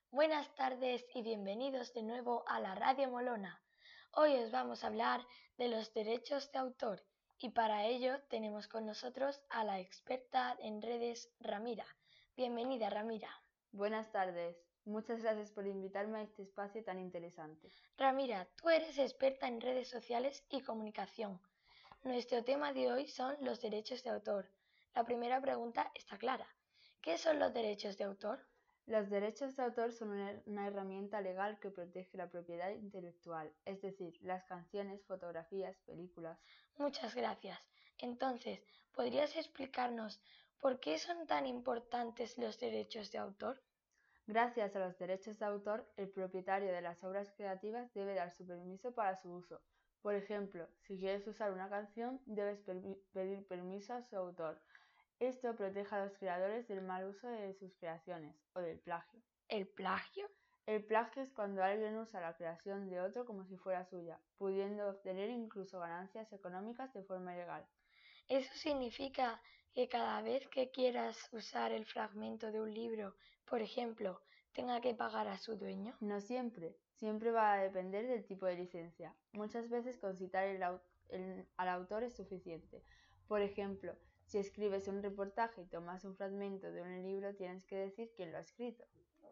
Buenas tardes y bienvenidos de nuevo a la Radio Molona. Hoy os vamos a hablar de los derechos de autor y para ello tenemos con nosotros a la experta en redes Ramira. Bienvenida, Ramira. Buenas tardes. Muchas gracias por invitarme a este espacio tan interesante. Ramira, tú eres experta en redes sociales y comunicación. Nuestro tema de hoy son los derechos de autor. La primera pregunta está clara. ¿Qué son los derechos de autor? Los derechos de autor son una herramienta legal que protege la propiedad intelectual, es decir, las canciones, fotografías, películas. Muchas gracias. Entonces, ¿podrías explicarnos por qué son tan importantes los derechos de autor? Gracias a los derechos de autor, el propietario de las obras creativas debe dar su permiso para su uso. Por ejemplo, si quieres usar una canción, debes pedir permiso a su autor. Esto protege a los creadores del mal uso de sus creaciones o del plagio. ¿El plagio? El plagio es cuando alguien usa la creación de otro como si fuera suya, pudiendo obtener incluso ganancias económicas de forma ilegal. ¿Eso significa que cada vez que quieras usar el fragmento de un libro, por ejemplo, tenga que pagar a su dueño? No siempre, siempre va a depender del tipo de licencia. Muchas veces con citar al autor es suficiente. Por ejemplo, si escribes un reportaje y tomas un fragmento de un libro, tienes que decir quién lo ha escrito.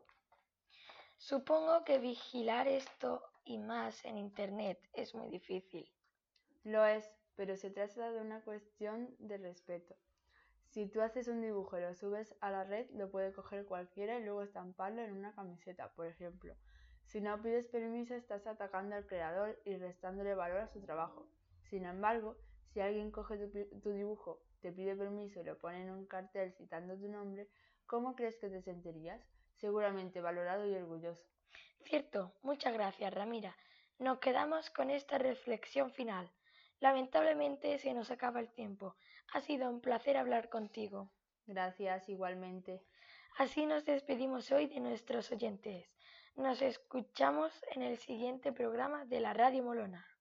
Supongo que vigilar esto y más en Internet es muy difícil. Lo es, pero se trata de una cuestión de respeto. Si tú haces un dibujo y lo subes a la red, lo puede coger cualquiera y luego estamparlo en una camiseta, por ejemplo. Si no pides permiso, estás atacando al creador y restándole valor a su trabajo. Sin embargo, si alguien coge tu dibujo, te pide permiso y lo pone en un cartel citando tu nombre, ¿cómo crees que te sentirías? Seguramente valorado y orgulloso. Cierto, muchas gracias, Ramira. Nos quedamos con esta reflexión final. Lamentablemente se nos acaba el tiempo. Ha sido un placer hablar contigo. Gracias, igualmente. Así nos despedimos hoy de nuestros oyentes. Nos escuchamos en el siguiente programa de la Radio Molona.